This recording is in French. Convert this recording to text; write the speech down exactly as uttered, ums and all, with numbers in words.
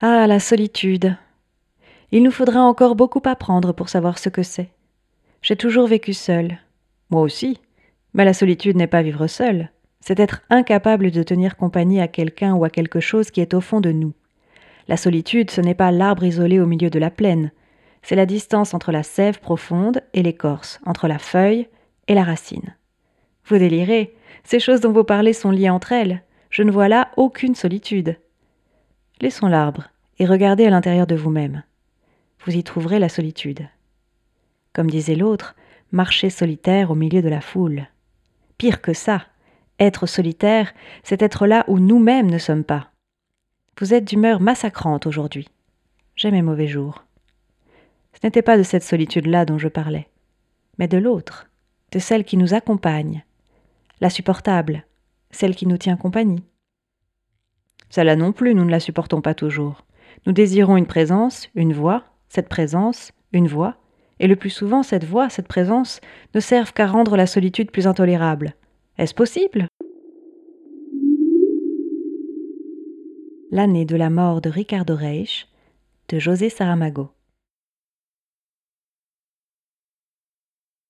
Ah, la solitude. Il nous faudra encore beaucoup apprendre pour savoir ce que c'est. J'ai toujours vécu seule. Moi aussi. Mais la solitude n'est pas vivre seul. C'est être incapable de tenir compagnie à quelqu'un ou à quelque chose qui est au fond de nous. La solitude, ce n'est pas l'arbre isolé au milieu de la plaine. C'est la distance entre la sève profonde et l'écorce, entre la feuille et la racine. Vous délirez. Ces choses dont vous parlez sont liées entre elles. Je ne vois là aucune solitude. Laissons l'arbre et regardez à l'intérieur de vous-même. Vous y trouverez la solitude. Comme disait l'autre, marcher solitaire au milieu de la foule. Pire que ça, être solitaire, c'est être là où nous-mêmes ne sommes pas. Vous êtes d'humeur massacrante aujourd'hui. J'ai mes mauvais jours. Ce n'était pas de cette solitude-là dont je parlais, mais de l'autre, de celle qui nous accompagne, la supportable, celle qui nous tient compagnie. Celle-là non plus, nous ne la supportons pas toujours. Nous désirons une présence, une voix, cette présence, une voix, et le plus souvent, cette voix, cette présence, ne servent qu'à rendre la solitude plus intolérable. Est-ce possible ? L'année de la mort de Ricardo Reich, de José Saramago.